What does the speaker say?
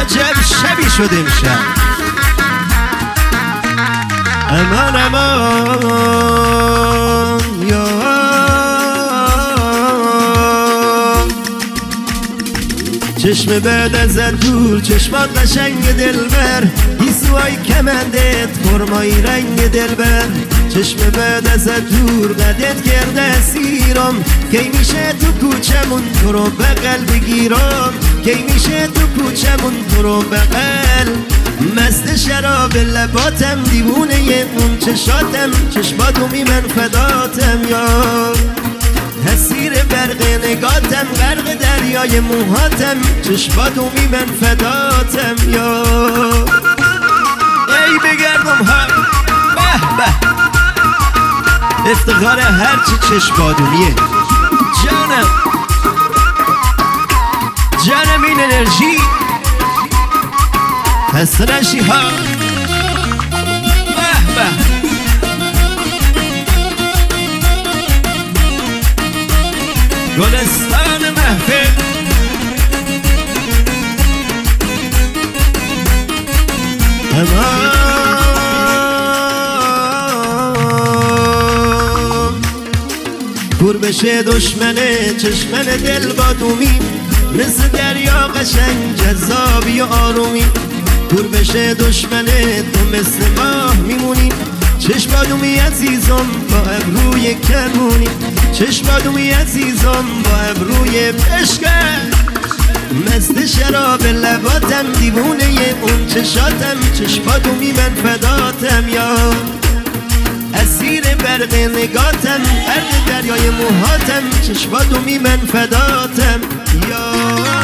عجب شبی شد امشب. امان امان یا چشم بعد ازت دور، چشمات قشنگ دلبر، گیسوهای کمندت خرمایی رنگ دلبر. چشم بعد ازت دور قدت کرده اسیرم، کی میشه تو کوچمون تو رو بغل بگیرم، کی میشه تو کوچمون تو رو بغل. مست شراب لباتم، دیوونه اون چشاتم، چشماتومی من فداتم یار. اسیر برق نگاتم، غرق دریای موهاتم، چشماتومی من فداتم یار. ای بگردم هم به به، افتخار هرچی چشماتومیه. جانم جانم این انرژی هسته نشی ها. به به گلستان محفل. امان کور بشه دشمنه چشمن دل با دومی، مثل دریا قشنگ جذابی و آرومی. کور بشه دشمنه تو مثل ماه میمونی، چشمادومی عزیزم با ابروی کمونی، چشمادومی عزیزم با ابروی پشکن. مست شراب لباتم، دیوونه اون چشاتم، چشمادومی من فداتم یا. اسیر برق نگاتم، غرق دریای موهاتم، چشمادومی من فداتم یا.